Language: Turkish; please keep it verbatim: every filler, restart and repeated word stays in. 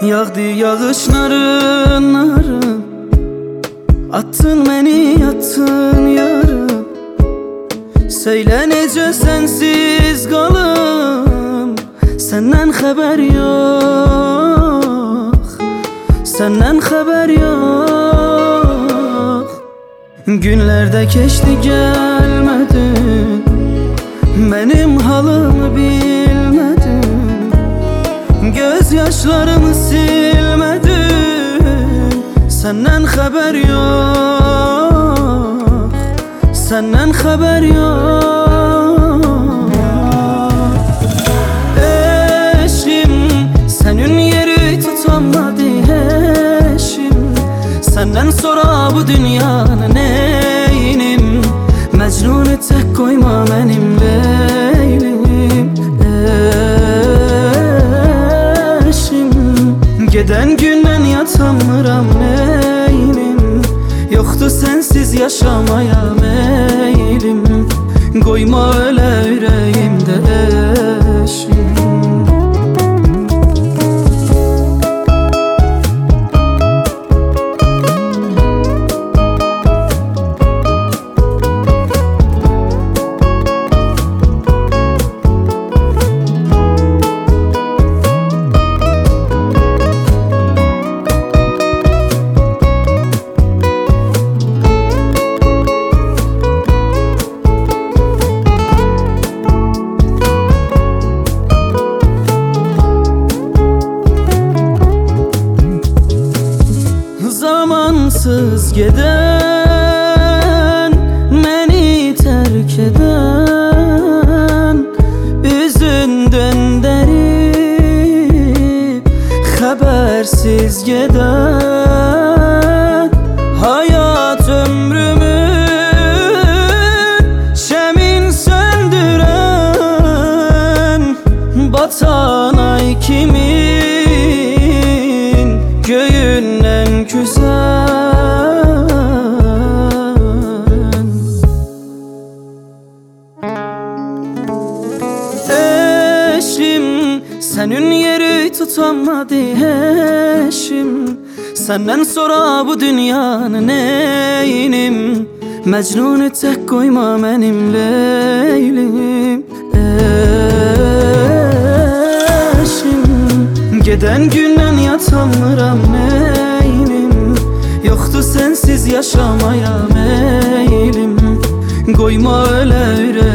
Yağdı yağışların narım, attın beni yattın yarım. Söyle nece sensiz kalım, senden haber yok, senden haber yok. Günlerde geçti gelmedin, benim halımı bilmedin. Gözyaşlarımı silmedin, senden haber yok, senden haber yok. Eşim, senin yeri tutamadı eşim. Senden sonra bu dünyanın neynim? Mecnun'u tek koyma benim leylim. Eşim, geden günden yatamıram neynim? Yoktu sensiz yaşamaya meylim. Koyma öyle yüreğimde eşim. Zamansız giden, beni terk eden, üzünden derip habersiz giden. Hayat ömrümün şemin söndüren, batan ay kimin, göğünden küsen. Eşim, senin yeri tutamadı eşim. Senden sonra bu dünyanın neynim? Mecnun'u tek koyma benim leylim. Eşim, geden günden yatamıram neynim? Yoktu sensiz yaşamaya meylim. Koyma öyle yüreğimde